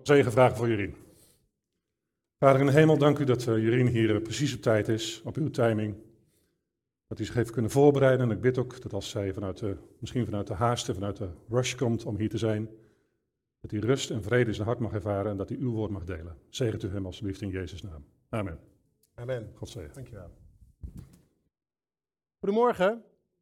Zegen vragen voor Jurien. Vader in de hemel, dank u dat Jurien hier precies op tijd is, op uw timing. Dat u zich heeft kunnen voorbereiden en ik bid ook dat als zij misschien vanuit de haast en vanuit de rush komt om hier te zijn, dat hij rust en vrede in zijn hart mag ervaren en dat hij uw woord mag delen. Zegent u hem alstublieft in Jezus' naam. Amen. Amen. God zegen. Dankjewel. Goedemorgen.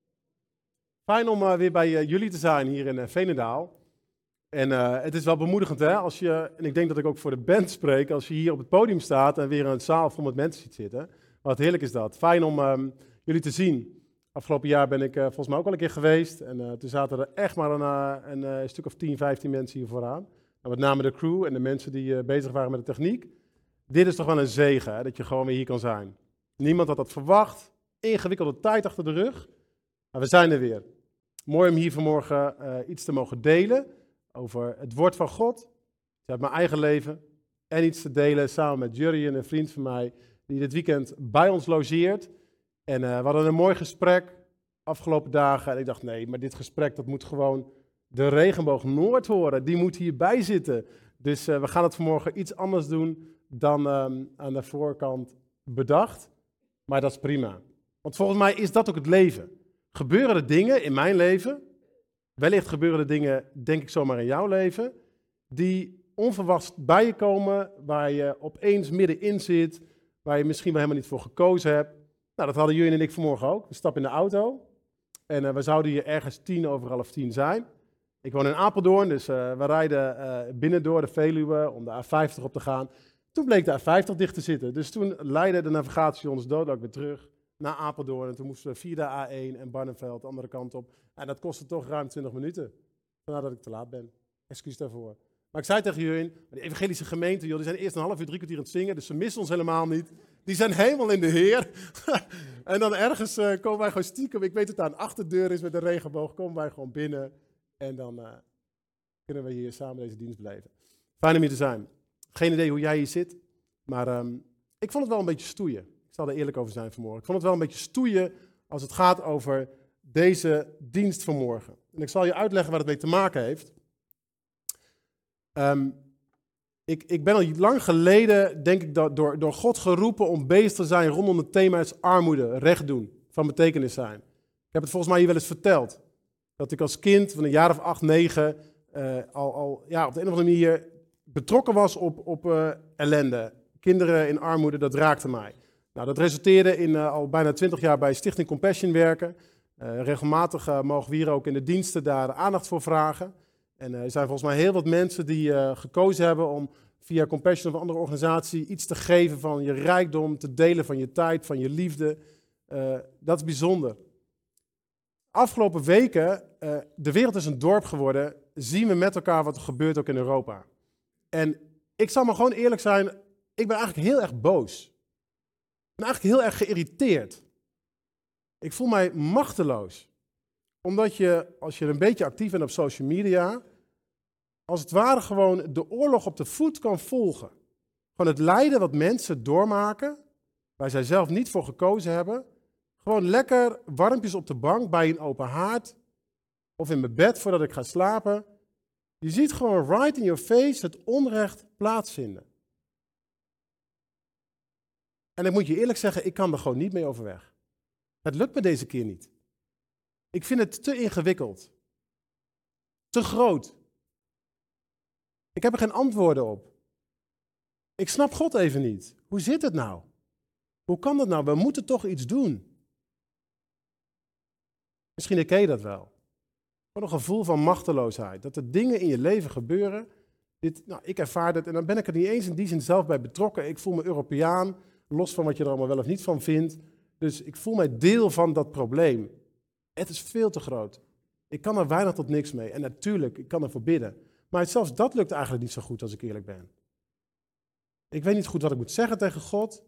Fijn om weer bij jullie te zijn hier in Veenendaal. En het is wel bemoedigend, hè, en ik denk dat ik ook voor de band spreek, als je hier op het podium staat en weer een zaal vol met mensen ziet zitten. Wat heerlijk is dat. Fijn om jullie te zien. Afgelopen jaar ben ik volgens mij ook al een keer geweest. En toen zaten er echt maar een stuk of 10, 15 mensen hier vooraan. En met name de crew en de mensen die bezig waren met de techniek. Dit is toch wel een zegen, hè, dat je gewoon weer hier kan zijn. Niemand had dat verwacht. Ingewikkelde tijd achter de rug. Maar we zijn er weer. Mooi om hier vanmorgen iets te mogen delen over het woord van God. Uit mijn eigen leven. En iets te delen samen met Jurien, een vriend van mij, die dit weekend bij ons logeert. En we hadden een mooi gesprek afgelopen dagen. En ik dacht, nee, maar dit gesprek, dat moet gewoon de Regenboog Noord horen. Die moet hierbij zitten. Dus we gaan het vanmorgen iets anders doen dan aan de voorkant bedacht. Maar dat is prima. Want volgens mij is dat ook het leven. Gebeuren er dingen in mijn leven, wellicht gebeuren er dingen, denk ik zomaar in jouw leven, die onverwachts bij je komen, waar je opeens middenin zit, waar je misschien wel helemaal niet voor gekozen hebt. Nou, dat hadden jullie en ik vanmorgen ook. We stappen in de auto en we zouden hier ergens 10:11 zijn. Ik woon in Apeldoorn, dus we rijden binnen door de Veluwe om de A50 op te gaan. Toen bleek de A50 dicht te zitten, dus toen leidde de navigatie ons dodelijk weer terug naar Apeldoorn. En toen moesten we via de A1 en Barneveld de andere kant op. En dat kostte toch ruim 20 minuten. Vandaar dat ik te laat ben. Excuus daarvoor. Maar ik zei tegen jullie, de evangelische gemeente, joh, die zijn eerst een half uur, 3 kwartier aan het zingen, dus ze missen ons helemaal niet. Die zijn helemaal in de Heer. En dan ergens komen wij gewoon stiekem, ik weet dat daar een achterdeur is met een regenboog, komen wij gewoon binnen. En dan kunnen we hier samen deze dienst beleven. Fijn om hier te zijn. Geen idee hoe jij hier zit, maar ik vond het wel een beetje stoeien. Ik zal er eerlijk over zijn vanmorgen. Ik vond het wel een beetje stoeien als het gaat over deze dienst vanmorgen. En ik zal je uitleggen waar het mee te maken heeft. Ik ben al lang geleden, denk ik, door God geroepen om bezig te zijn rondom het thema is armoede, recht doen, van betekenis zijn. Ik heb het volgens mij hier wel eens verteld. Dat ik als kind van een jaar of 8, 9 op de een of andere manier betrokken was op ellende. Kinderen in armoede, dat raakte mij. Nou, dat resulteerde in al bijna 20 jaar bij Stichting Compassion werken. Regelmatig mogen we hier ook in de diensten daar aandacht voor vragen. En er zijn volgens mij heel wat mensen die gekozen hebben om via Compassion of een andere organisatie iets te geven van je rijkdom, te delen van je tijd, van je liefde. Dat is bijzonder. Afgelopen weken, de wereld is een dorp geworden, zien we met elkaar wat er gebeurt ook in Europa. En ik zal maar gewoon eerlijk zijn, ik ben eigenlijk heel erg boos. Ik ben eigenlijk heel erg geïrriteerd. Ik voel mij machteloos. Omdat als je een beetje actief bent op social media, als het ware gewoon de oorlog op de voet kan volgen. Gewoon het lijden wat mensen doormaken, waar zij zelf niet voor gekozen hebben. Gewoon lekker warmpjes op de bank bij een open haard of in mijn bed voordat ik ga slapen. Je ziet gewoon right in your face het onrecht plaatsvinden. En ik moet je eerlijk zeggen, ik kan er gewoon niet mee overweg. Het lukt me deze keer niet. Ik vind het te ingewikkeld. Te groot. Ik heb er geen antwoorden op. Ik snap God even niet. Hoe zit het nou? Hoe kan dat nou? We moeten toch iets doen. Misschien herken je dat wel. Gewoon een gevoel van machteloosheid. Dat er dingen in je leven gebeuren. Ik ervaar dat en dan ben ik er niet eens in die zin zelf bij betrokken. Ik voel me Europeaan, los van wat je er allemaal wel of niet van vindt. Dus ik voel mij deel van dat probleem. Het is veel te groot. Ik kan er weinig tot niks mee. En natuurlijk, ik kan ervoor bidden. Maar zelfs dat lukt eigenlijk niet zo goed als ik eerlijk ben. Ik weet niet goed wat ik moet zeggen tegen God.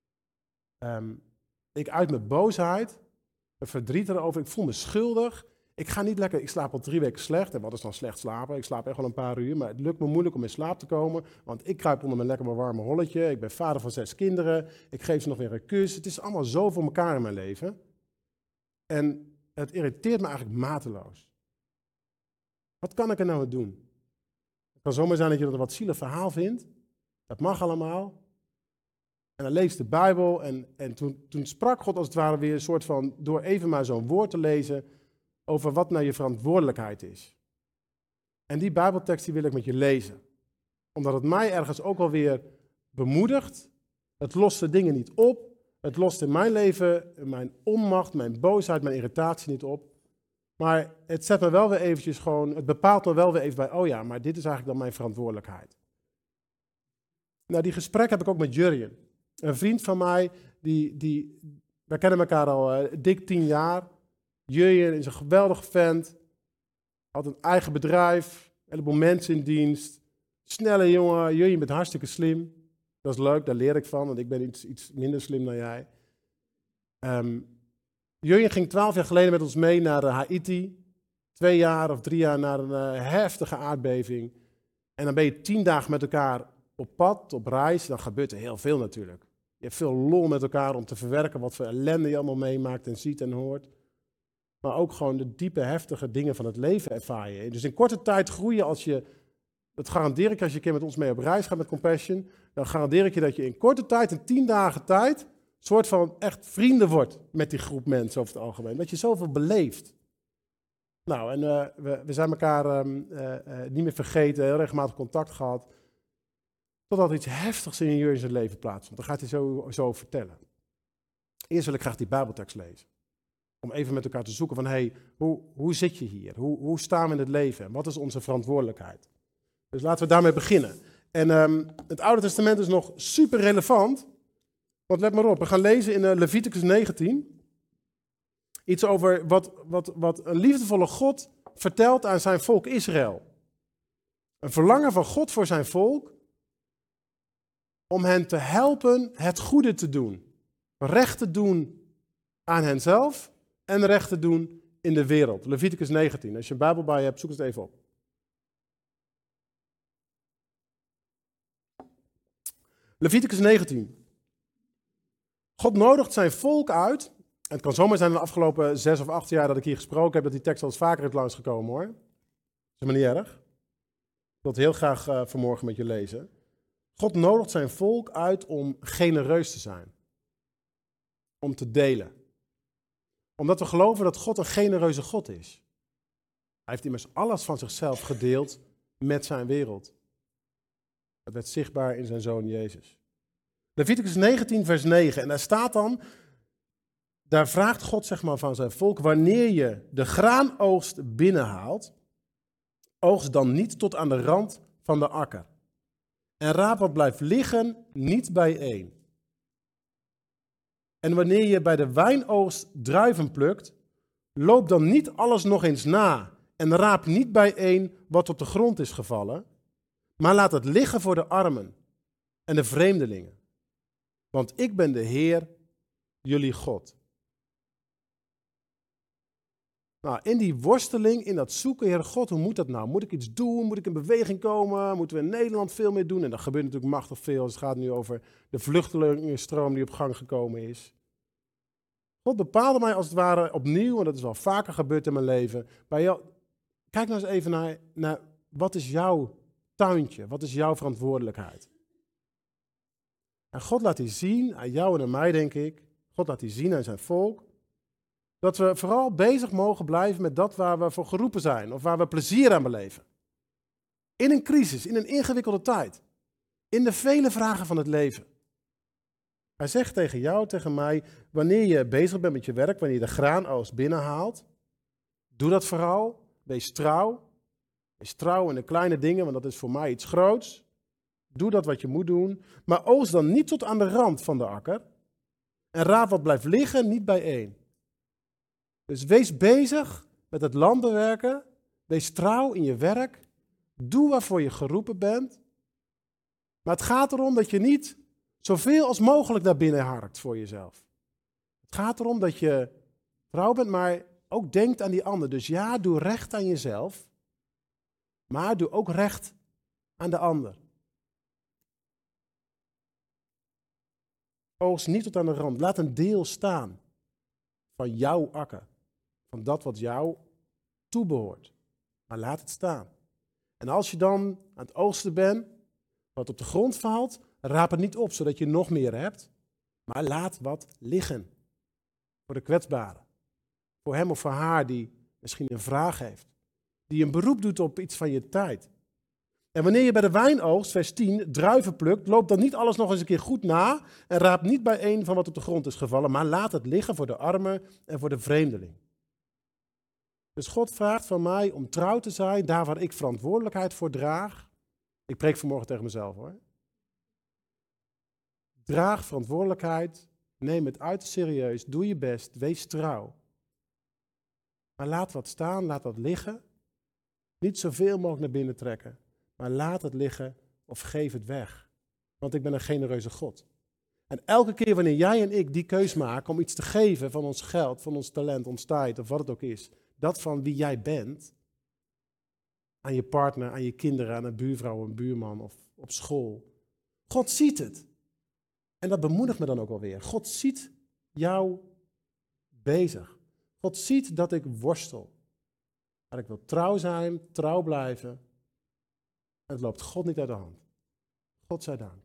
Ik uit mijn boosheid, mijn verdriet erover. Ik voel me schuldig. Ik ga niet lekker, ik slaap al 3 weken slecht. En wat is dan slecht slapen? Ik slaap echt wel een paar uur, maar het lukt me moeilijk om in slaap te komen. Want ik kruip onder mijn lekker warme holletje. Ik ben vader van 6 kinderen. Ik geef ze nog weer een kus. Het is allemaal zo voor elkaar in mijn leven. En het irriteert me eigenlijk mateloos. Wat kan ik er nou aan doen? Het kan zomaar zijn dat je dat een wat zielig verhaal vindt. Dat mag allemaal. En dan leest de Bijbel en toen sprak God als het ware weer een soort van, door even maar zo'n woord te lezen, over wat nou je verantwoordelijkheid is. En die Bijbeltekst die wil ik met je lezen. Omdat het mij ergens ook alweer bemoedigt. Het lost de dingen niet op. Het lost in mijn leven mijn onmacht, mijn boosheid, mijn irritatie niet op. Maar het zet me wel weer eventjes gewoon, het bepaalt me wel weer even bij, oh ja, maar dit is eigenlijk dan mijn verantwoordelijkheid. Nou, die gesprek heb ik ook met Jurjen. Een vriend van mij, wij kennen elkaar al dik 10 jaar. Jurjen is een geweldige vent. Had een eigen bedrijf, een heleboel mensen in dienst. Snelle jongen, Jurjen bent hartstikke slim. Dat is leuk, daar leer ik van, want ik ben iets minder slim dan jij. Jurjen ging 12 jaar geleden met ons mee naar Haiti. 2 jaar of 3 jaar na een heftige aardbeving. En dan ben je 10 dagen met elkaar op pad, op reis. Dan gebeurt er heel veel natuurlijk. Je hebt veel lol met elkaar om te verwerken wat voor ellende je allemaal meemaakt en ziet en hoort. Maar ook gewoon de diepe, heftige dingen van het leven ervaar je. Dus in korte tijd groeien als je, dat garandeer ik als je een keer met ons mee op reis gaat met Compassion, dan garandeer ik je dat je in korte tijd, in 10 dagen tijd, soort van echt vrienden wordt met die groep mensen over het algemeen. Dat je zoveel beleeft. Nou, en we zijn elkaar niet meer vergeten, heel regelmatig contact gehad. Totdat er iets heftigs in Jurjen zijn leven plaatsvond. Dat gaat hij zo vertellen. Eerst wil ik graag die Bijbeltekst lezen. Om even met elkaar te zoeken van, hey, hoe zit je hier? Hoe staan we in het leven? En wat is onze verantwoordelijkheid? Dus laten we daarmee beginnen. En het Oude Testament is nog super relevant. Want let maar op, we gaan lezen in Leviticus 19. Iets over wat een liefdevolle God vertelt aan zijn volk Israël. Een verlangen van God voor zijn volk. Om hen te helpen het goede te doen. Recht te doen aan henzelf en recht te doen in de wereld. Leviticus 19. Als je een Bijbel bij je hebt, zoek het even op. Leviticus 19. God nodigt zijn volk uit. En het kan zomaar zijn in de afgelopen 6 of 8 jaar dat ik hier gesproken heb, dat die tekst al eens vaker is langsgekomen hoor. Dat is maar niet erg. Ik wil het heel graag vanmorgen met je lezen. God nodigt zijn volk uit om genereus te zijn. Om te delen. Omdat we geloven dat God een genereuze God is. Hij heeft immers alles van zichzelf gedeeld met zijn wereld. Dat werd zichtbaar in zijn zoon Jezus. Leviticus 19 vers 9. En daar staat dan, daar vraagt God zeg maar van zijn volk, wanneer je de graanoogst binnenhaalt, oogst dan niet tot aan de rand van de akker. En raap wat blijft liggen niet bijeen. En wanneer je bij de wijnoogst druiven plukt, loop dan niet alles nog eens na en raap niet bijeen wat op de grond is gevallen, maar laat het liggen voor de armen en de vreemdelingen. Want ik ben de Heer, jullie God. Nou, in die worsteling, in dat zoeken, Heer God, hoe moet dat nou? Moet ik iets doen? Moet ik in beweging komen? Moeten we in Nederland veel meer doen? En dat gebeurt natuurlijk machtig veel. Het gaat nu over de vluchtelingenstroom die op gang gekomen is. God bepaalde mij als het ware opnieuw, en dat is al vaker gebeurd in mijn leven. Bij jou, kijk nou eens even naar wat is jouw tuintje? Wat is jouw verantwoordelijkheid? En God laat die zien, aan jou en aan mij denk ik, God laat die zien aan zijn volk, dat we vooral bezig mogen blijven met dat waar we voor geroepen zijn, of waar we plezier aan beleven. In een crisis, in een ingewikkelde tijd, in de vele vragen van het leven. Hij zegt tegen jou, tegen mij, wanneer je bezig bent met je werk, wanneer je de graanoogst binnenhaalt, doe dat vooral, wees trouw. Wees trouw in de kleine dingen, want dat is voor mij iets groots. Doe dat wat je moet doen, maar oogst dan niet tot aan de rand van de akker. En raap wat blijft liggen niet bijeen. Dus wees bezig met het land bewerken. Wees trouw in je werk. Doe waarvoor je geroepen bent. Maar het gaat erom dat je niet zoveel als mogelijk naar binnen harkt voor jezelf. Het gaat erom dat je trouw bent, maar ook denkt aan die ander. Dus ja, doe recht aan jezelf. Maar doe ook recht aan de ander. Oogst niet tot aan de rand. Laat een deel staan van jouw akker. Van dat wat jou toebehoort. Maar laat het staan. En als je dan aan het oogsten bent, wat op de grond valt, raap het niet op, zodat je nog meer hebt. Maar laat wat liggen. Voor de kwetsbare. Voor hem of voor haar die misschien een vraag heeft. Die een beroep doet op iets van je tijd. En wanneer je bij de wijnoogst, vers 10, druiven plukt, loop dan niet alles nog eens een keer goed na en raap niet bijeen van wat op de grond is gevallen, maar laat het liggen voor de armen en voor de vreemdeling. Dus God vraagt van mij om trouw te zijn, daar waar ik verantwoordelijkheid voor draag. Ik preek vanmorgen tegen mezelf hoor. Draag verantwoordelijkheid, neem het uiterst serieus, doe je best, wees trouw. Maar laat wat staan, laat wat liggen. Niet zoveel mogelijk naar binnen trekken, maar laat het liggen of geef het weg. Want ik ben een genereuze God. En elke keer wanneer jij en ik die keus maken om iets te geven van ons geld, van ons talent, ons tijd of wat het ook is, dat van wie jij bent, aan je partner, aan je kinderen, aan een buurvrouw, een buurman of op school. God ziet het. En dat bemoedigt me dan ook alweer. God ziet jou bezig. God ziet dat ik worstel. Dat ik wil trouw zijn, trouw blijven. En het loopt God niet uit de hand. God zij dank.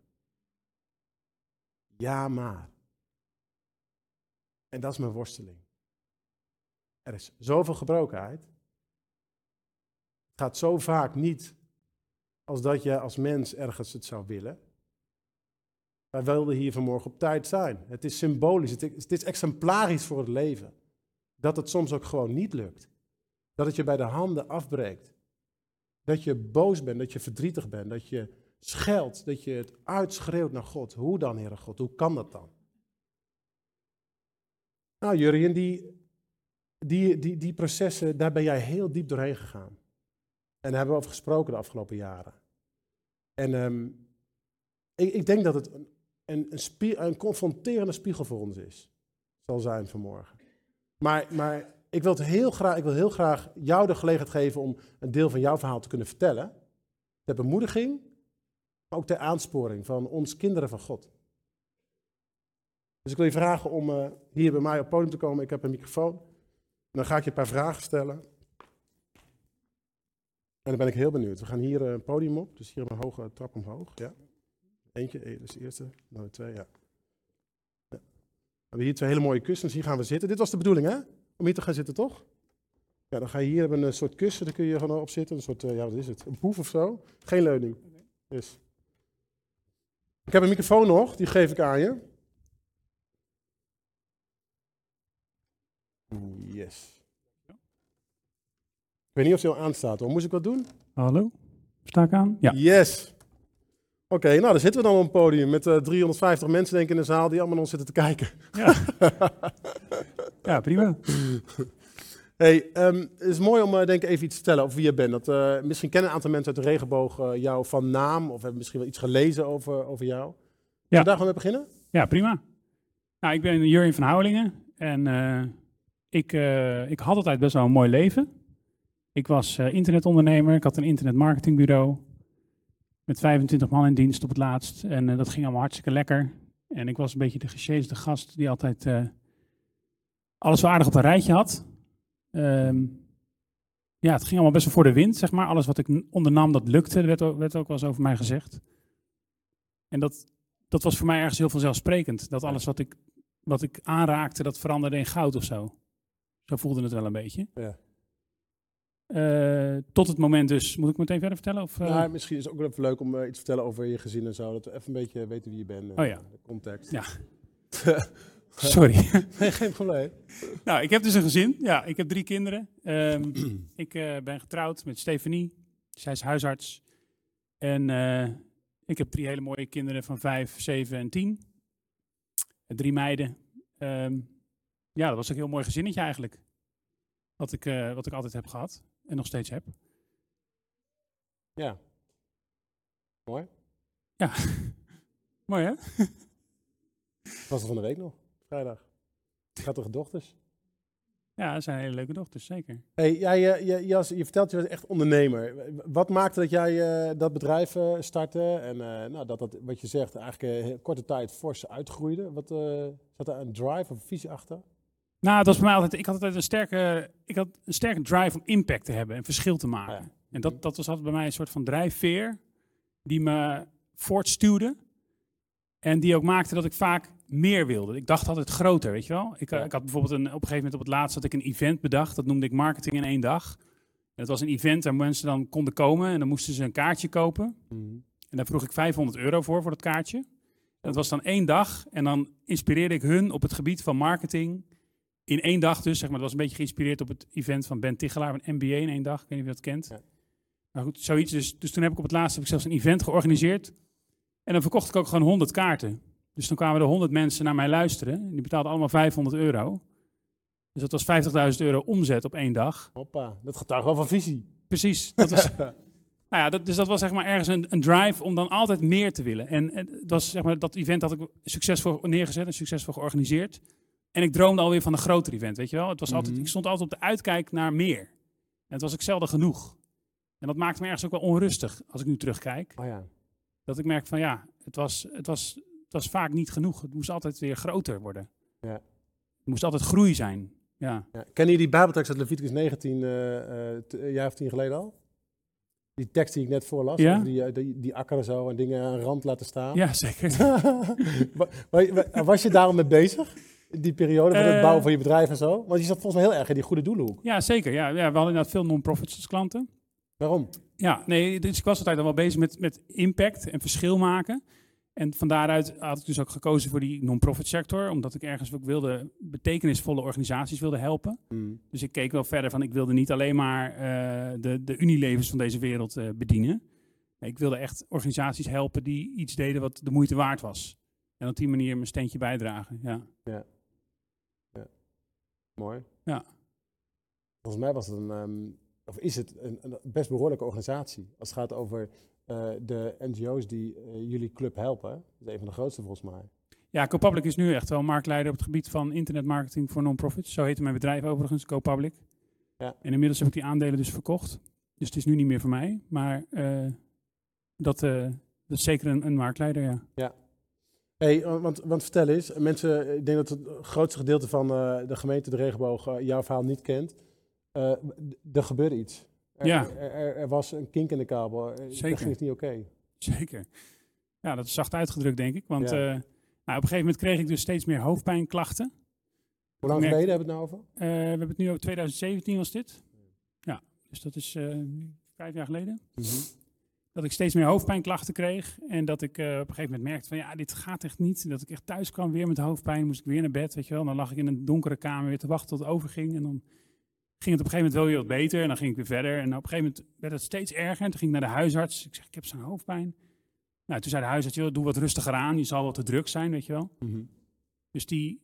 Ja, maar. En dat is mijn worsteling. Er is zoveel gebrokenheid. Het gaat zo vaak niet als dat je als mens ergens het zou willen. Wij wilden hier vanmorgen op tijd zijn. Het is symbolisch, het is exemplarisch voor het leven. Dat het soms ook gewoon niet lukt. Dat het je bij de handen afbreekt. Dat je boos bent, dat je verdrietig bent, dat je scheldt, dat je het uitschreeuwt naar God. Hoe dan, Heere God? Hoe kan dat dan? Nou, Jurjen, die processen, daar ben jij heel diep doorheen gegaan. En daar hebben we over gesproken de afgelopen jaren. En ik denk dat het een confronterende spiegel voor ons is. Zal zijn vanmorgen. Maar ik wil heel graag jou de gelegenheid geven om een deel van jouw verhaal te kunnen vertellen. Ter bemoediging, maar ook ter aansporing van ons kinderen van God. Dus ik wil je vragen om hier bij mij op het podium te komen. Ik heb een microfoon. En dan ga ik je een paar vragen stellen. En dan ben ik heel benieuwd. We gaan hier een podium op. Dus hier een hoge trap omhoog. Ja. Eentje, dat is de eerste. Dan de twee, ja. We hebben hier twee hele mooie kussens. Hier gaan we zitten. Dit was de bedoeling, hè? Om hier te gaan zitten, toch? Ja, dan ga je hier hebben een soort kussen. Daar kun je gewoon op zitten. Een soort, ja, wat is het? Een poef of zo. Geen leuning. Dus. Ik heb een microfoon nog. Die geef ik aan je. Yes. Ik weet niet of hij al aanstaat hoor. Moest ik wat doen? Hallo? Sta ik aan? Ja. Yes. Oké, nou dan zitten we dan op een podium met 350 mensen denk ik in de zaal die allemaal naar ons zitten te kijken. Ja, ja prima. Hey, het is mooi om denk ik even iets te vertellen over wie je bent. Misschien kennen een aantal mensen uit de regenboog jou van naam of hebben misschien wel iets gelezen over jou. Zullen we daar gewoon mee beginnen? Ja, prima. Nou, ik ben Jurjen van Houwelingen en ik had altijd best wel een mooi leven. Ik was internetondernemer, ik had een internetmarketingbureau met 25 man in dienst op het laatst. En dat ging allemaal hartstikke lekker. En ik was een beetje de gesjeesde gast die altijd alles zo aardig op een rijtje had. Ja, het ging allemaal best wel voor de wind, zeg maar. Alles wat ik ondernam, dat lukte, werd ook wel eens over mij gezegd. En dat was voor mij ergens heel vanzelfsprekend. Dat alles wat ik aanraakte, dat veranderde in goud of zo. Zo voelde het wel een beetje. Ja. Tot het moment dus, moet ik meteen verder vertellen? Of, Ja, misschien is het ook wel even leuk om iets te vertellen over je gezin en zo. Dat we even een beetje weten wie je bent. Oh ja. De context. Ja. Sorry. Nee, geen probleem. Nou, ik heb dus een gezin. Ja, ik heb 3 kinderen. Ik ben getrouwd met Stefanie. Zij is huisarts. En ik heb 3 hele mooie kinderen van 5, 7 en 10. 3 meiden. Ja, dat was ook een heel mooi gezinnetje eigenlijk. Wat ik altijd heb gehad. En nog steeds heb. Ja. Mooi. Ja. Mooi hè? Was er van de week nog? Vrijdag. Schattige dochters. Ja, dat zijn hele leuke dochters, zeker. Hey, je vertelt je was echt ondernemer. Wat maakte dat jij dat bedrijf startte en nou, dat wat je zegt eigenlijk in korte tijd fors uitgroeide? Zat er een drive of visie achter? Nou, het was bij mij altijd. Ik had een sterke drive om impact te hebben en verschil te maken. En dat was altijd bij mij een soort van drijfveer die me voortstuwde. En die ook maakte dat ik vaak meer wilde. Ik dacht altijd groter, weet je wel. Ik had bijvoorbeeld op een gegeven moment op het laatst had ik een event bedacht. Dat noemde ik marketing in 1 dag. En dat was een event waar mensen dan konden komen en dan moesten ze een kaartje kopen. En daar vroeg ik €500 voor dat kaartje. En dat was dan 1 dag. En dan inspireerde ik hun op het gebied van marketing in 1 dag dus. Zeg maar, dat was een beetje geïnspireerd op het event van Ben Tichelaar, een MBA in 1 dag. Ik weet niet of je dat kent. Ja. Maar goed, zoiets. Dus toen heb ik op het laatst zelfs een event georganiseerd. En dan verkocht ik ook gewoon 100 kaarten. Dus dan kwamen er 100 mensen naar mij luisteren. En die betaalden allemaal €500. Dus dat was €50.000 omzet op 1 dag. Hoppa, dat getuigt wel van visie. Precies. Dat was, dus dat was zeg maar ergens een drive om dan altijd meer te willen. En het was, zeg maar, dat event had ik succesvol neergezet en succesvol georganiseerd. En ik droomde alweer van een groter event, weet je wel. Het was altijd, ik stond altijd op de uitkijk naar meer. En het was ook zelden genoeg. En dat maakte me ergens ook wel onrustig als ik nu terugkijk. Oh ja. Dat ik merk van het was vaak niet genoeg. Het moest altijd weer groter worden. Ja. Het moest altijd groei zijn. Ja. Ja. Ken je die Bijbeltekst uit Leviticus 19, een jaar of 10 geleden al? Die tekst die ik net voorlas, ja? die akkeren zo en dingen aan een rand laten staan. Ja, zeker. Was je daarom mee bezig? In die periode van het bouwen van je bedrijf en zo? Want je zat volgens mij heel erg in die goede doelenhoek. Ja, zeker. Ja, we hadden inderdaad veel non-profits als klanten. Waarom? Ja, nee, dus ik was altijd al wel bezig met impact en verschil maken. En van daaruit had ik dus ook gekozen voor die non-profit sector, omdat ik ergens ook betekenisvolle organisaties wilde helpen. Dus ik keek wel verder van, ik wilde niet alleen maar de Unilevers van deze wereld bedienen. Ik wilde echt organisaties helpen die iets deden wat de moeite waard was. En op die manier mijn steentje bijdragen, ja. Mooi. Ja. Volgens mij was het is het een best behoorlijke organisatie. Als het gaat over de NGO's die jullie club helpen. Dat is een van de grootste volgens mij. Ja, GoPublic is nu echt wel marktleider op het gebied van internetmarketing voor non-profits. Zo heette mijn bedrijf overigens, GoPublic. Ja. En inmiddels heb ik die aandelen dus verkocht. Dus het is nu niet meer voor mij. Maar dat is zeker een marktleider, ja. Ja. Hey, want vertel eens, mensen, ik denk dat het grootste gedeelte van de gemeente De Regenboog jouw verhaal niet kent. Er gebeurde iets. Er was een kink in de kabel. Zeker. Dat ging het niet oké. Zeker. Ja, dat is zacht uitgedrukt, denk ik. Want op een gegeven moment kreeg ik dus steeds meer hoofdpijnklachten. Hoe lang geleden hebben we het nou over? We hebben het nu over 2017 was dit. Ja, dus dat is 5 jaar geleden. Dat ik steeds meer hoofdpijnklachten kreeg. En dat ik op een gegeven moment merkte van dit gaat echt niet. Dat ik echt thuis kwam weer met hoofdpijn. Moest ik weer naar bed, weet je wel. Dan lag ik in een donkere kamer weer te wachten tot het overging. En dan ging het op een gegeven moment wel weer wat beter. En dan ging ik weer verder. En op een gegeven moment werd het steeds erger. En toen ging ik naar de huisarts. Ik zeg, ik heb zo'n hoofdpijn. Nou, toen zei de huisarts, doe wat rustiger aan. Je zal wel te druk zijn, weet je wel. Dus die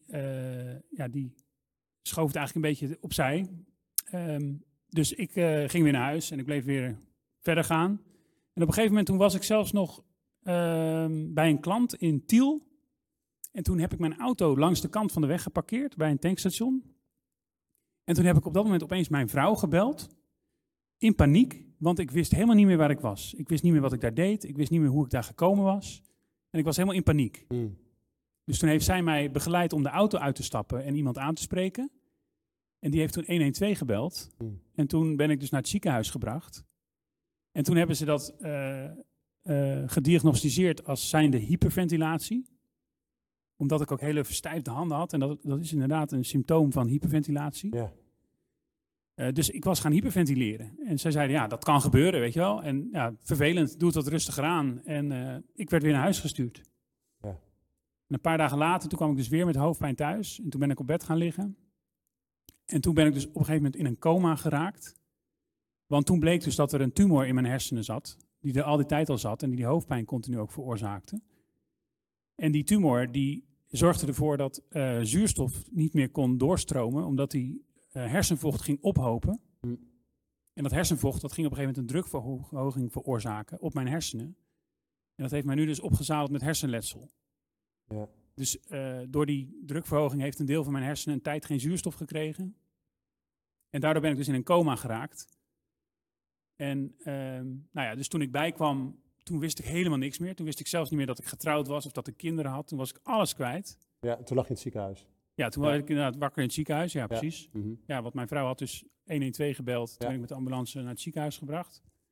schoof het eigenlijk een beetje opzij. Dus ik ging weer naar huis en ik bleef weer verder gaan. En op een gegeven moment toen was ik zelfs nog bij een klant in Tiel. En toen heb ik mijn auto langs de kant van de weg geparkeerd bij een tankstation. En toen heb ik op dat moment opeens mijn vrouw gebeld. In paniek, want ik wist helemaal niet meer waar ik was. Ik wist niet meer wat ik daar deed. Ik wist niet meer hoe ik daar gekomen was. En ik was helemaal in paniek. Dus toen heeft zij mij begeleid om de auto uit te stappen en iemand aan te spreken. En die heeft toen 112 gebeld. En toen ben ik dus naar het ziekenhuis gebracht. En toen hebben ze dat gediagnosticeerd als zijnde hyperventilatie. Omdat ik ook hele verstijfde handen had. En dat is inderdaad een symptoom van hyperventilatie. Ja. Dus ik was gaan hyperventileren. En zij zeiden, ja, dat kan gebeuren, weet je wel. En ja, vervelend, doe het wat rustiger aan. En ik werd weer naar huis gestuurd. Ja. En een paar dagen later, toen kwam ik dus weer met hoofdpijn thuis. En toen ben ik op bed gaan liggen. En toen ben ik dus op een gegeven moment in een coma geraakt. Want toen bleek dus dat er een tumor in mijn hersenen zat. Die er al die tijd al zat en die hoofdpijn continu ook veroorzaakte. En die tumor die zorgde ervoor dat zuurstof niet meer kon doorstromen. Omdat die hersenvocht ging ophopen. En dat hersenvocht dat ging op een gegeven moment een drukverhoging veroorzaken op mijn hersenen. En dat heeft mij nu dus opgezadeld met hersenletsel. Ja. Dus door die drukverhoging heeft een deel van mijn hersenen een tijd geen zuurstof gekregen. En daardoor ben ik dus in een coma geraakt. En dus toen ik bijkwam, toen wist ik helemaal niks meer. Toen wist ik zelfs niet meer dat ik getrouwd was of dat ik kinderen had. Toen was ik alles kwijt. Ja, toen lag je in het ziekenhuis. Ja, toen was ik inderdaad wakker in het ziekenhuis. Ja, precies. Ja, want mijn vrouw had dus 112 gebeld. Toen ben ik met de ambulance naar het ziekenhuis gebracht.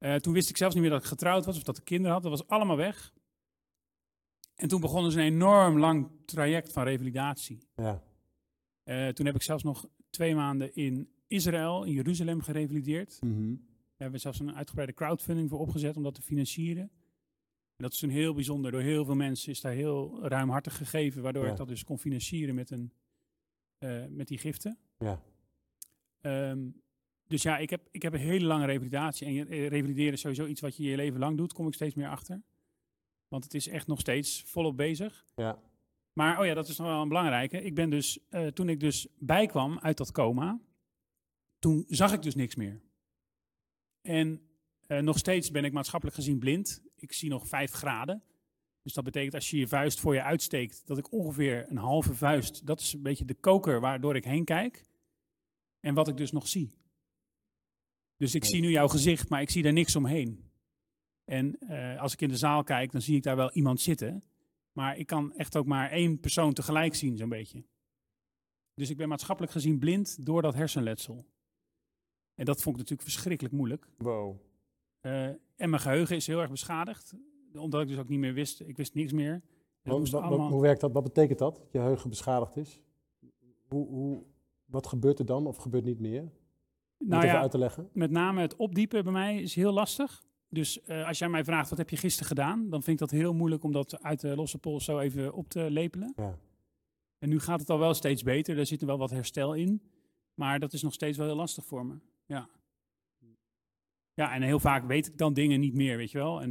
Toen wist ik zelfs niet meer dat ik getrouwd was of dat ik kinderen had. Dat was allemaal weg. En toen begon dus een enorm lang traject van revalidatie. Ja. Toen heb ik zelfs nog 2 maanden in Israël, in Jeruzalem, gerevalideerd. Mhm. Daar hebben we zelfs een uitgebreide crowdfunding voor opgezet om dat te financieren. En dat is toen heel bijzonder. Door heel veel mensen is daar heel ruimhartig gegeven, waardoor ik dat dus kon financieren met die giften. Ja. Dus ja, ik heb een hele lange revalidatie. En revalideren is sowieso iets wat je je leven lang doet, kom ik steeds meer achter. Want het is echt nog steeds volop bezig. Ja. Maar, dat is nog wel een belangrijke. Ik ben dus, toen ik dus bijkwam uit dat coma, toen zag ik dus niks meer. En nog steeds ben ik maatschappelijk gezien blind. Ik zie nog 5 graden. Dus dat betekent als je je vuist voor je uitsteekt, dat ik ongeveer een halve vuist, dat is een beetje de koker waardoor ik heen kijk. En wat ik dus nog zie. Dus ik zie nu jouw gezicht, maar ik zie daar niks omheen. En als ik in de zaal kijk, dan zie ik daar wel iemand zitten. Maar ik kan echt ook maar 1 persoon tegelijk zien, zo'n beetje. Dus ik ben maatschappelijk gezien blind door dat hersenletsel. En dat vond ik natuurlijk verschrikkelijk moeilijk. Wow. En mijn geheugen is heel erg beschadigd. Omdat ik dus ook niet meer wist. Ik wist niks meer. Hoe werkt dat? Wat betekent dat? Dat je geheugen beschadigd is? Wat gebeurt er dan of gebeurt niet meer? Nou ja, uit te leggen. Met name het opdiepen bij mij is heel lastig. Dus als jij mij vraagt, wat heb je gisteren gedaan? Dan vind ik dat heel moeilijk om dat uit de losse pols zo even op te lepelen. Ja. En nu gaat het al wel steeds beter. Er zit er wel wat herstel in. Maar dat is nog steeds wel heel lastig voor me. Ja. Ja, en heel vaak weet ik dan dingen niet meer, weet je wel. En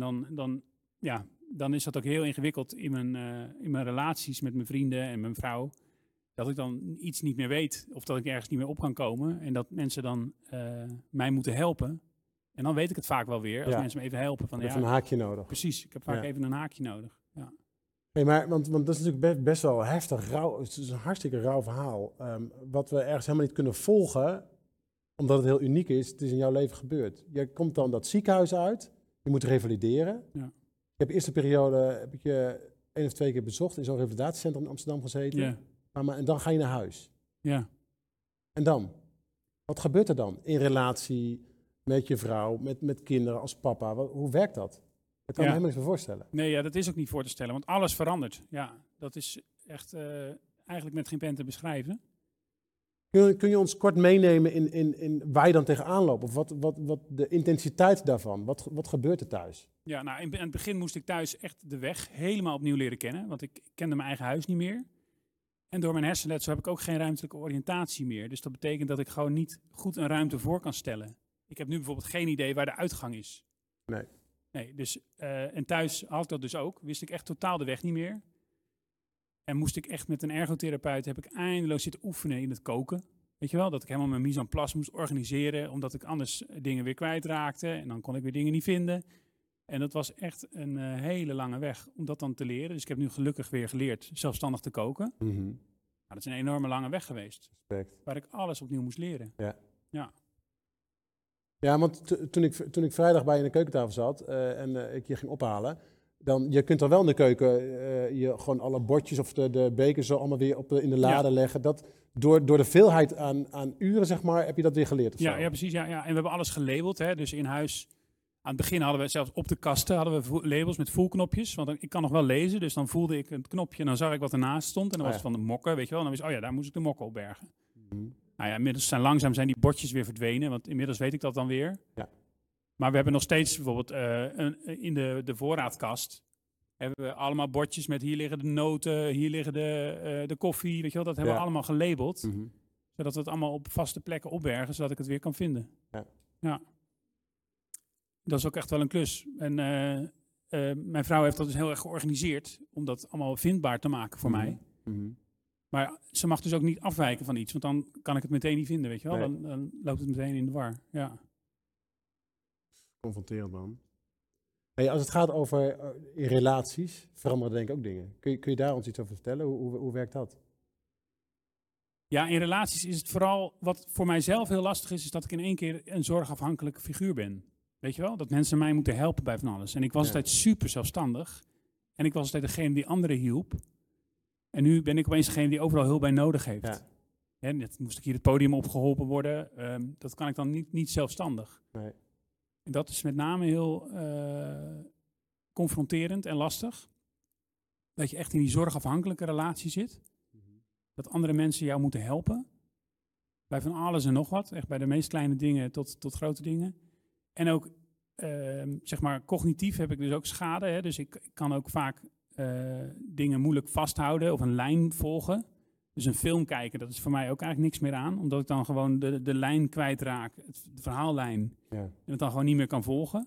dan is dat ook heel ingewikkeld in mijn relaties met mijn vrienden en mijn vrouw. Dat ik dan iets niet meer weet of dat ik ergens niet meer op kan komen. En dat mensen dan mij moeten helpen. En dan weet ik het vaak wel weer, als mensen me even helpen. Van, even een haakje nodig. Precies, ik heb vaak even een haakje nodig. Ja. Hey, maar, want dat is natuurlijk best wel heftig, rauw. Het is een hartstikke rauw verhaal. Wat we ergens helemaal niet kunnen volgen, omdat het heel uniek is. Het is in jouw leven gebeurd. Je komt dan dat ziekenhuis uit, je moet revalideren. Ja. Je hebt de eerste periode, heb ik je 1 of 2 keer bezocht, in zo'n revalidatiecentrum in Amsterdam gezeten. Ja. En dan ga je naar huis. Ja. En dan? Wat gebeurt er dan in relatie met je vrouw, met kinderen als papa? Hoe werkt dat? Ik kan me helemaal niet meer voorstellen. Nee, ja, dat is ook niet voor te stellen, want alles verandert. Ja, dat is echt eigenlijk met geen pen te beschrijven. Kun je ons kort meenemen in waar je dan tegenaan loopt? Of wat de intensiteit daarvan? Wat gebeurt er thuis? Ja, nou, in het begin moest ik thuis echt de weg helemaal opnieuw leren kennen, want ik kende mijn eigen huis niet meer. En door mijn hersenletsel heb ik ook geen ruimtelijke oriëntatie meer. Dus dat betekent dat ik gewoon niet goed een ruimte voor kan stellen. Ik heb nu bijvoorbeeld geen idee waar de uitgang is. Nee, dus en thuis had ik dat dus ook. Wist ik echt totaal de weg niet meer. En moest ik echt met een ergotherapeut, heb ik eindeloos zitten oefenen in het koken. Weet je wel, dat ik helemaal mijn mise en place moest organiseren, omdat ik anders dingen weer kwijtraakte. En dan kon ik weer dingen niet vinden. En dat was echt een hele lange weg om dat dan te leren. Dus ik heb nu gelukkig weer geleerd zelfstandig te koken. Mm-hmm. Maar dat is een enorme lange weg geweest. Respect. Waar ik alles opnieuw moest leren. Ja, want toen ik vrijdag bij je in de keukentafel zat en ik je ging ophalen, dan je kunt dan wel in de keuken je gewoon alle bordjes of de bekers zo allemaal weer in de lade leggen. Dat door de veelheid aan uren, zeg maar, heb je dat weer geleerd of zo? Ja, precies. Ja. En we hebben alles gelabeld. Hè. Dus in huis, aan het begin hadden we zelfs op de kasten labels met voelknopjes. Want ik kan nog wel lezen, dus dan voelde ik een knopje en dan zag ik wat ernaast stond. En dan was het van de mokken, weet je wel. En dan wist ik, daar moest ik de mokken opbergen. Mm-hmm. Nou ja, inmiddels langzaam zijn die bordjes weer verdwenen, want inmiddels weet ik dat dan weer. Ja. Maar we hebben nog steeds bijvoorbeeld in de voorraadkast hebben we allemaal bordjes met hier liggen de noten, hier liggen de koffie, weet je wel. Dat hebben we allemaal gelabeld, zodat we het allemaal op vaste plekken opbergen, zodat ik het weer kan vinden. Ja. Dat is ook echt wel een klus. En mijn vrouw heeft dat dus heel erg georganiseerd, om dat allemaal vindbaar te maken voor mij. Mm-hmm. Maar ze mag dus ook niet afwijken van iets, want dan kan ik het meteen niet vinden, weet je wel. Nee. Dan loopt het meteen in de war, ja. Confronterend, man. Hey, als het gaat over in relaties, veranderen denk ik ook dingen. Kun je daar ons iets over vertellen? Hoe werkt dat? Ja, in relaties is het vooral, wat voor mijzelf heel lastig is dat ik in één keer een zorgafhankelijke figuur ben. Weet je wel? Dat mensen mij moeten helpen bij van alles. En ik was altijd super zelfstandig. En ik was altijd degene die anderen hielp. En nu ben ik opeens degene die overal hulp bij nodig heeft. Ja. Net moest ik hier het podium opgeholpen worden. Dat kan ik dan niet zelfstandig. Nee. En dat is met name heel confronterend en lastig. Dat je echt in die zorgafhankelijke relatie zit. Dat andere mensen jou moeten helpen. Bij van alles en nog wat. Echt bij de meest kleine dingen tot grote dingen. En ook, zeg maar, cognitief heb ik dus ook schade. Hè? Dus ik kan ook vaak dingen moeilijk vasthouden of een lijn volgen. Dus een film kijken, dat is voor mij ook eigenlijk niks meer aan. Omdat ik dan gewoon de lijn kwijtraak, de verhaallijn. Ja. En het dan gewoon niet meer kan volgen.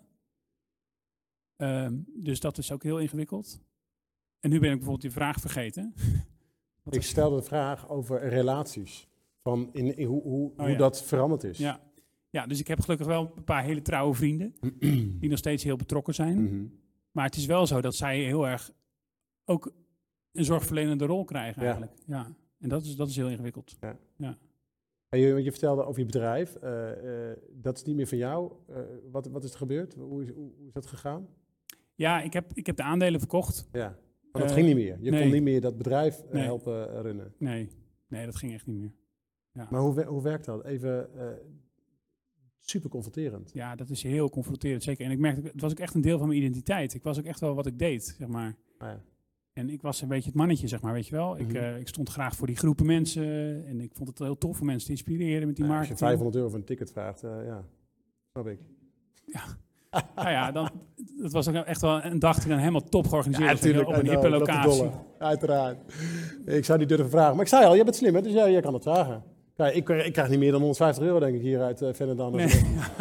Dus dat is ook heel ingewikkeld. En nu ben ik bijvoorbeeld die vraag vergeten. Ik stelde de vraag over relaties. Van hoe dat veranderd is. Ja, dus ik heb gelukkig wel een paar hele trouwe vrienden. Die nog steeds heel betrokken zijn. Mm-hmm. Maar het is wel zo dat zij heel erg ook een zorgverlenende rol krijgen eigenlijk. Ja. En dat is heel ingewikkeld. Ja. En je vertelde over je bedrijf. Dat is niet meer van jou. Wat is er gebeurd? Hoe is dat gegaan? Ja, ik heb de aandelen verkocht. Ja, maar dat ging niet meer. Je kon niet meer dat bedrijf helpen runnen. Nee, dat ging echt niet meer. Ja. Maar hoe werkt dat? Even super confronterend. Ja, dat is heel confronterend, zeker. En ik merkte, het was ook echt een deel van mijn identiteit. Ik was ook echt wel wat ik deed, zeg maar. Ah, ja. En ik was een beetje het mannetje, zeg maar, weet je wel. Mm-hmm. Ik stond graag voor die groepen mensen. En ik vond het heel tof om mensen te inspireren met die marketing. Als je 500 € voor een ticket vraagt, snap ik. Ja. Nou ja, dat was ook echt wel een dag die dan helemaal top georganiseerd was. Natuurlijk, op een hippe locatie. Uiteraard. Ik zou niet durven vragen. Maar ik zei al, jij bent slim, hè? Dus jij kan het vragen. Kijk, ik krijg niet meer dan 150 €, denk ik, hier uit Vennendam. Nee.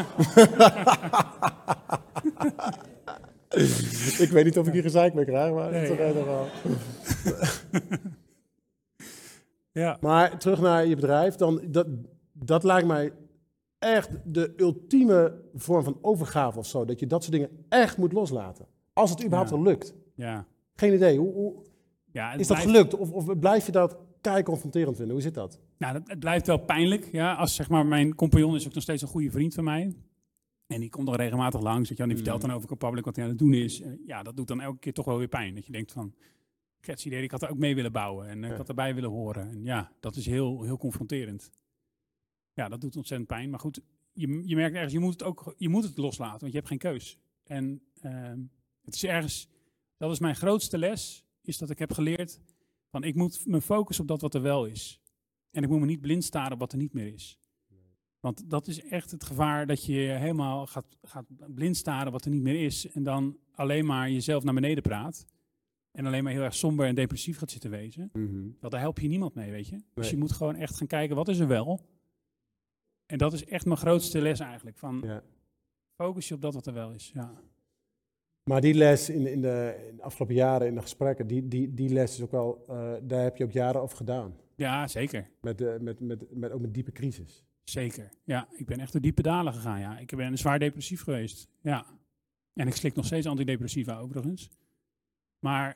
Ik weet niet of ik hier gezeik mee krijg, maar dat is toch helemaal. Ja. Maar terug naar je bedrijf, dan, dat lijkt mij echt de ultieme vorm van overgave of zo. Dat je dat soort dingen echt moet loslaten. Als het überhaupt wel lukt. Ja. Geen idee. Hoe is dat gelukt? Of blijf je dat kei confronterend vinden? Hoe zit dat? Nou, het blijft wel pijnlijk. Ja. Als zeg maar, mijn compagnon is ook nog steeds een goede vriend van mij. En die komt dan regelmatig langs. Die vertelt dan over Copublic wat hij aan het doen is. Ja, dat doet dan elke keer toch wel weer pijn. Dat je denkt van, ik had er ook mee willen bouwen. En ik had erbij willen horen. En ja, dat is heel, heel confronterend. Ja, dat doet ontzettend pijn. Maar goed, je merkt ergens, je moet het loslaten. Want je hebt geen keus. En het is ergens, dat is mijn grootste les. Is dat ik heb geleerd van, ik moet me focussen op dat wat er wel is. En ik moet me niet blind staren op wat er niet meer is. Want dat is echt het gevaar dat je helemaal gaat blind staren wat er niet meer is. En dan alleen maar jezelf naar beneden praat. En alleen maar heel erg somber en depressief gaat zitten wezen. Mm-hmm. Daar help je niemand mee, weet je. Nee. Dus je moet gewoon echt gaan kijken, wat is er wel? En dat is echt mijn grootste les eigenlijk. Van focus je op dat wat er wel is, ja. Maar die les in de afgelopen jaren in de gesprekken, die les is ook wel, daar heb je ook jaren over gedaan. Ja, zeker. Ook met diepe crisis. Zeker, ja. Ik ben echt door diepe dalen gegaan, ja. Ik ben zwaar depressief geweest, ja. En ik slik nog steeds antidepressiva overigens. Maar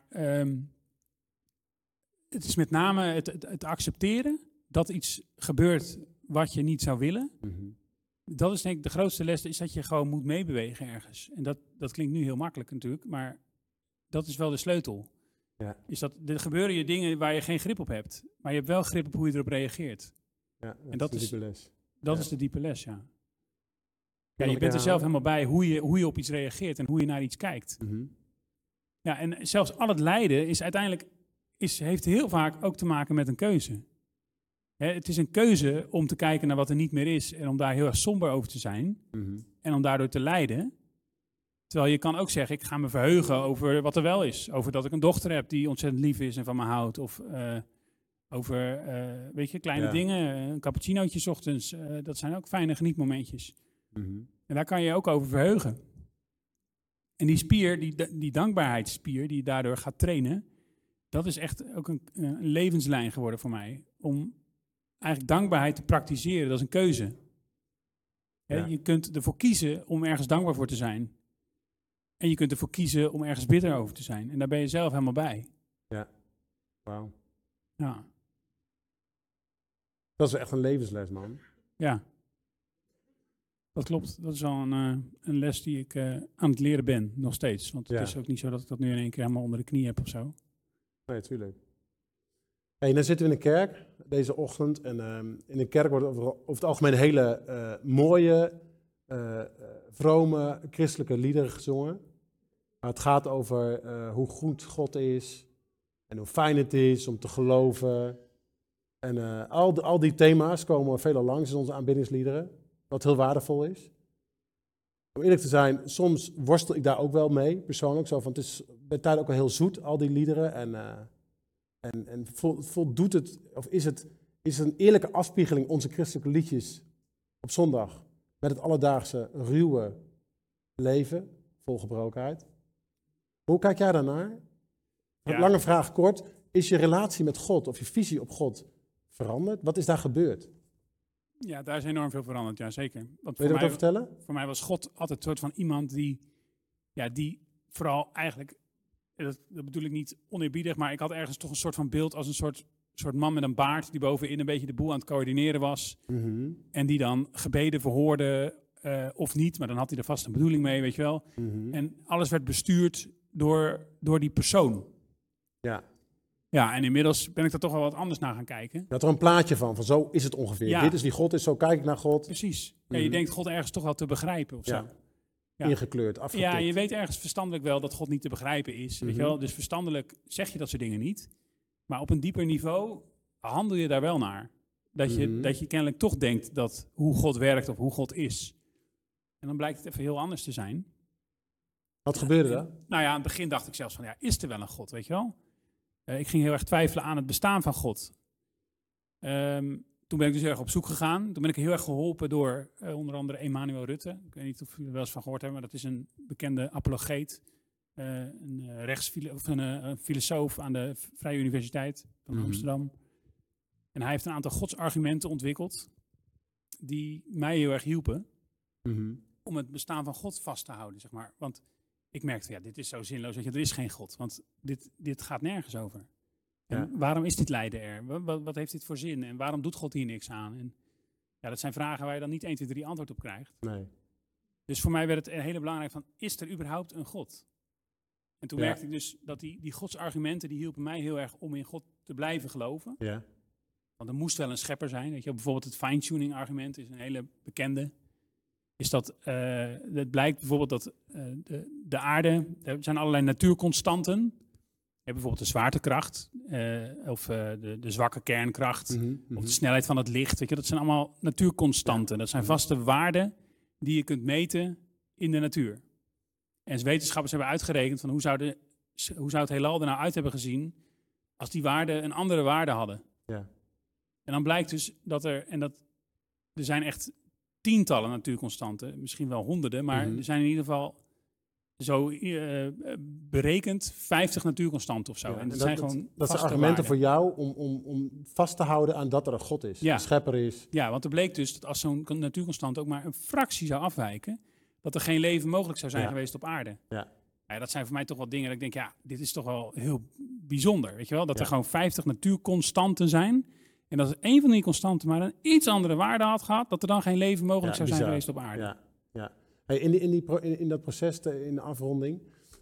het is met name het accepteren dat iets gebeurt wat je niet zou willen. Mm-hmm. Dat is denk ik de grootste les, is dat je gewoon moet meebewegen ergens. En dat klinkt nu heel makkelijk natuurlijk, maar dat is wel de sleutel. Ja. Is dat er gebeuren je dingen waar je geen grip op hebt, maar je hebt wel grip op hoe je erop reageert. Ja, dat is de diepe les. Dat is de diepe les, ja. Ja, je bent er zelf helemaal bij hoe je op iets reageert en hoe je naar iets kijkt. Mm-hmm. Ja, en zelfs al het lijden is uiteindelijk heeft heel vaak ook te maken met een keuze. Het is een keuze om te kijken naar wat er niet meer is en om daar heel erg somber over te zijn. Mm-hmm. En om daardoor te lijden. Terwijl je kan ook zeggen, ik ga me verheugen over wat er wel is. Over dat ik een dochter heb die ontzettend lief is en van me houdt. Of over, weet je, kleine dingen. Een cappuccinootje 's ochtends. Dat zijn ook fijne genietmomentjes. Mm-hmm. En daar kan je ook over verheugen. En die spier, die dankbaarheidsspier die je daardoor gaat trainen. Dat is echt ook een levenslijn geworden voor mij. Om eigenlijk dankbaarheid te praktiseren. Dat is een keuze. Ja. Je kunt ervoor kiezen om ergens dankbaar voor te zijn. En je kunt ervoor kiezen om ergens bitter over te zijn. En daar ben je zelf helemaal bij. Ja, wauw. Ja. Dat is echt een levensles, man. Ja. Dat klopt. Dat is al een les die ik aan het leren ben, nog steeds. Want het is ook niet zo dat ik dat nu in één keer helemaal onder de knie heb of zo. Nee, tuurlijk. Hey, dan zitten we in de kerk deze ochtend. En in de kerk wordt over het algemeen hele mooie vrome christelijke liederen gezongen. Maar het gaat over hoe goed God is en hoe fijn het is om te geloven. En al die thema's komen veelal langs in onze aanbiddingsliederen, wat heel waardevol is. Om eerlijk te zijn, soms worstel ik daar ook wel mee, persoonlijk. Zo van, het is bij tijd ook wel heel zoet, al die liederen. En voldoet het, of is het een eerlijke afspiegeling onze christelijke liedjes op zondag met het alledaagse, ruwe leven, vol gebrokenheid? Hoe kijk jij daarnaar? Ja. Lange vraag kort. Is je relatie met God of je visie op God veranderd? Wat is daar gebeurd? Ja, daar is enorm veel veranderd, ja zeker. Want Wil je dat ook vertellen? voor mij was God altijd een soort van iemand die vooral eigenlijk, dat bedoel ik niet oneerbiedig, maar ik had ergens toch een soort van beeld als een soort man met een baard die bovenin een beetje de boel aan het coördineren was. Mm-hmm. En die dan gebeden verhoorde of niet, maar dan had hij er vast een bedoeling mee, weet je wel. Mm-hmm. En alles werd bestuurd door die persoon. Ja. Ja, en inmiddels ben ik er toch wel wat anders naar gaan kijken. Je had er een plaatje van zo is het ongeveer. Ja. Dit is wie God is, zo kijk ik naar God. Precies. Ja, Mhm. je denkt God ergens toch wel te begrijpen of Ja. zo. Ja. Ingekleurd, afgetikt. Ja, je weet ergens verstandelijk wel dat God niet te begrijpen is. Weet je wel? Dus verstandelijk zeg je dat soort dingen niet. Maar op een dieper niveau handel je daar wel naar. Dat je kennelijk toch denkt dat hoe God werkt of hoe God is. En dan blijkt het even heel anders te zijn. Wat gebeurde er? Nou ja, aan het begin dacht ik zelfs van, ja, is er wel een God, weet je wel? Ik ging heel erg twijfelen aan het bestaan van God. Toen ben ik dus heel erg op zoek gegaan. Toen ben ik heel erg geholpen door onder andere Emanuel Rutte. Ik weet niet of jullie er wel eens van gehoord hebben, maar dat is een bekende apologeet. Een filosoof aan de Vrije Universiteit van Amsterdam. En hij heeft een aantal godsargumenten ontwikkeld die mij heel erg hielpen om het bestaan van God vast te houden, zeg maar. Want ik merkte, ja, dit is zo zinloos, weet je, er is geen God, want dit gaat nergens over. En Ja. waarom is dit lijden er? Wat heeft dit voor zin? En waarom doet God hier niks aan? En ja, dat zijn vragen waar je dan niet 1, 2, 3 antwoord op krijgt. Nee. Dus voor mij werd het heel belangrijk van, is er überhaupt een God? En toen merkte ik dus dat die godsargumenten, die hielpen mij heel erg om in God te blijven geloven. Ja. Want er moest wel een schepper zijn. Weet je? Bijvoorbeeld het fine-tuning argument is een hele bekende. Is dat, het blijkt bijvoorbeeld dat de aarde, er zijn allerlei natuurconstanten. Je hebt bijvoorbeeld de zwaartekracht, of de zwakke kernkracht, of de snelheid van het licht. Weet je? Dat zijn allemaal natuurconstanten. Dat zijn vaste waarden die je kunt meten in de natuur. En wetenschappers hebben uitgerekend van hoe zou het heelal er nou uit hebben gezien als die waarden een andere waarde hadden. Ja. En dan blijkt dus dat er zijn echt tientallen natuurconstanten, misschien wel honderden, maar er zijn in ieder geval zo berekend 50 natuurconstanten of zo. Ja, en dat zijn gewoon dat zijn vaste argumenten waarden. voor jou om vast te houden aan dat er een God is, Ja. een schepper is. Ja, want er bleek dus dat als zo'n natuurconstant ook maar een fractie zou afwijken, dat er geen leven mogelijk zou zijn geweest op aarde. Ja. Ja, dat zijn voor mij toch wel dingen dat ik denk, ja, dit is toch wel heel bijzonder, weet je wel? Dat er Ja. gewoon 50 natuurconstanten zijn. En dat één van die constanten maar een iets andere waarde had gehad, dat er dan geen leven mogelijk zou zijn bizar. geweest op aarde. Ja. Ja. Hey, in dat proces, in de afronding,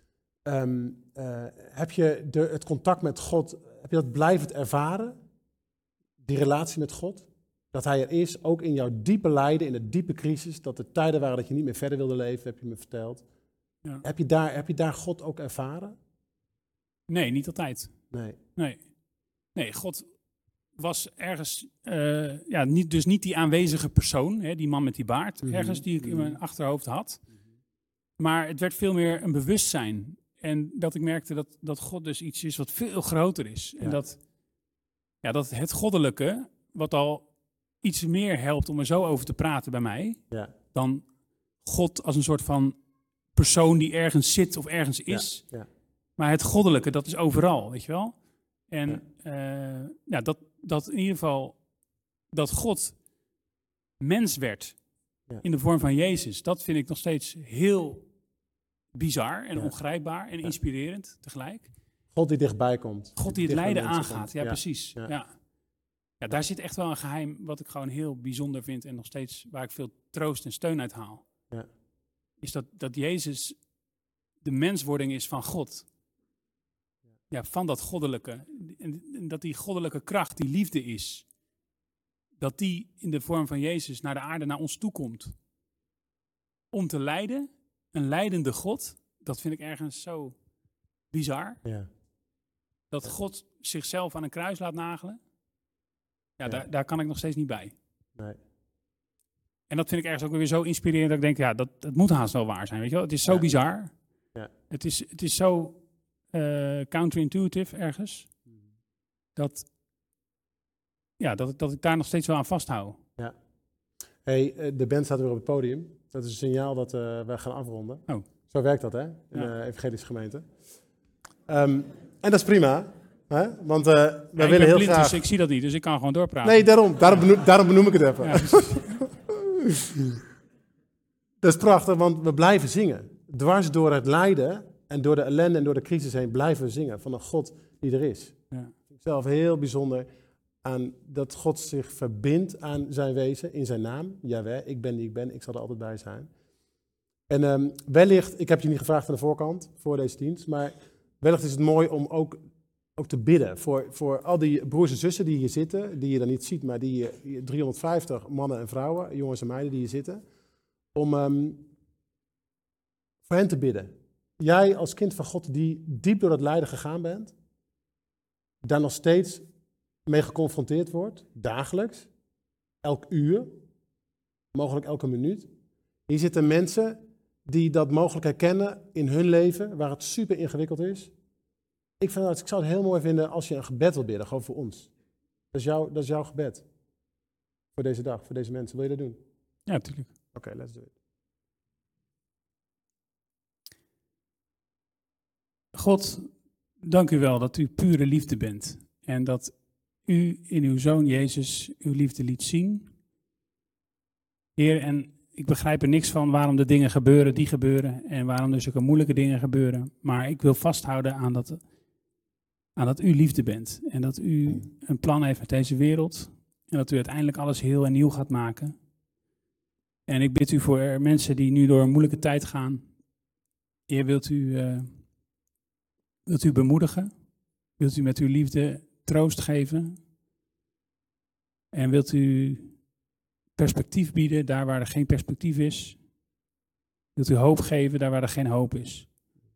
heb je het contact met God, heb je dat blijvend ervaren? Die relatie met God? Dat hij er is, ook in jouw diepe lijden, in de diepe crisis, dat er tijden waren dat je niet meer verder wilde leven, heb je me verteld. Ja. Heb je daar God ook ervaren? Nee, niet altijd. Nee. Nee, God was ergens, niet die aanwezige persoon, hè, die man met die baard, ergens die ik in mijn achterhoofd had. Maar het werd veel meer een bewustzijn. En dat ik merkte dat God dus iets is wat veel groter is. En dat het goddelijke, wat al iets meer helpt om er zo over te praten bij mij, dan God als een soort van persoon die ergens zit of ergens is. Ja. Maar het goddelijke, dat is overal, weet je wel? En dat in ieder geval, dat God mens werd in de vorm van Jezus, dat vind ik nog steeds heel bizar en ongrijpbaar en inspirerend tegelijk. God die dichtbij komt. God die het lijden mensen aangaat, komt. ja, precies. Ja, daar zit echt wel een geheim wat ik gewoon heel bijzonder vind en nog steeds waar ik veel troost en steun uit haal. Ja. Is dat Jezus de menswording is van God. Ja, van dat goddelijke. En dat die goddelijke kracht, die liefde is. Dat die in de vorm van Jezus naar de aarde, naar ons toe komt. om te lijden, een lijdende God, dat vind ik ergens zo bizar. Ja. Dat God zichzelf aan een kruis laat nagelen. Ja, Ja. daar kan ik nog steeds niet bij. Nee. En dat vind ik ergens ook weer zo inspirerend dat ik denk, ja, dat moet haast wel waar zijn, weet je wel. Het is zo bizar. Ja. Het is zo counterintuitive ergens, dat ik daar nog steeds wel aan vasthoud. Hey, de band staat weer op het podium. Dat is een signaal dat wij gaan afronden. Oh. Zo werkt dat, hè? In de evangelische gemeente. En dat is prima, hè? Want wij Ik willen ben heel blind, graag... dus ik zie dat niet, dus ik kan gewoon doorpraten. Nee, daarom benoem ik het even. Ja, precies. Dat is prachtig, want we blijven zingen. Dwars door het lijden en door de ellende en door de crisis heen blijven we zingen van een God die er is. Ja. Ik zelf heel bijzonder aan dat God zich verbindt aan zijn wezen in zijn naam. Jawel, ik ben die ik ben, ik zal er altijd bij zijn. En wellicht, ik heb je niet gevraagd aan de voorkant voor deze dienst, maar wellicht is het mooi om ook te bidden voor al die broers en zussen die hier zitten, die je dan niet ziet, maar die 350 mannen en vrouwen, jongens en meiden die hier zitten, om voor hen te bidden. Jij als kind van God die diep door dat lijden gegaan bent, daar nog steeds mee geconfronteerd wordt, dagelijks, elk uur, mogelijk elke minuut. Hier zitten mensen die dat mogelijk herkennen in hun leven, waar het super ingewikkeld is. Ik zou het heel mooi vinden als je een gebed wil bidden, gewoon voor ons. Dat is jouw gebed. Voor deze dag, voor deze mensen. Wil je dat doen? Ja, natuurlijk. Oké, let's do it. God, dank u wel dat u pure liefde bent. En dat u in uw Zoon Jezus uw liefde liet zien. Heer, en ik begrijp er niks van waarom de dingen gebeuren die gebeuren. En waarom er zulke moeilijke dingen gebeuren. Maar ik wil vasthouden aan dat u liefde bent. En dat u een plan heeft met deze wereld. En dat u uiteindelijk alles heel en nieuw gaat maken. En ik bid u voor mensen die nu door een moeilijke tijd gaan. Heer, wilt u bemoedigen? Wilt u met uw liefde troost geven? En wilt u perspectief bieden daar waar er geen perspectief is? Wilt u hoop geven daar waar er geen hoop is?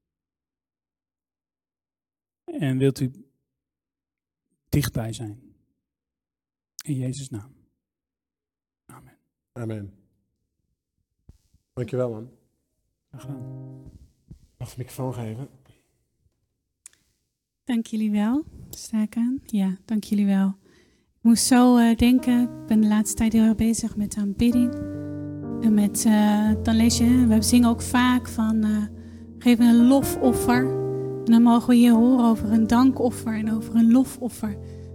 En wilt u dichtbij zijn? In Jezus' naam. Amen. Amen. Dankjewel, man. Graag gedaan. Mag ik de microfoon geven? Dank jullie wel. Sta ik aan? Ja, dank jullie wel. Ik moest zo denken, ik ben de laatste tijd heel erg bezig met aanbidding. En met, dan lees je, we zingen ook vaak van, geef een lofoffer. En dan mogen we hier horen over een dankoffer en over een lofoffer.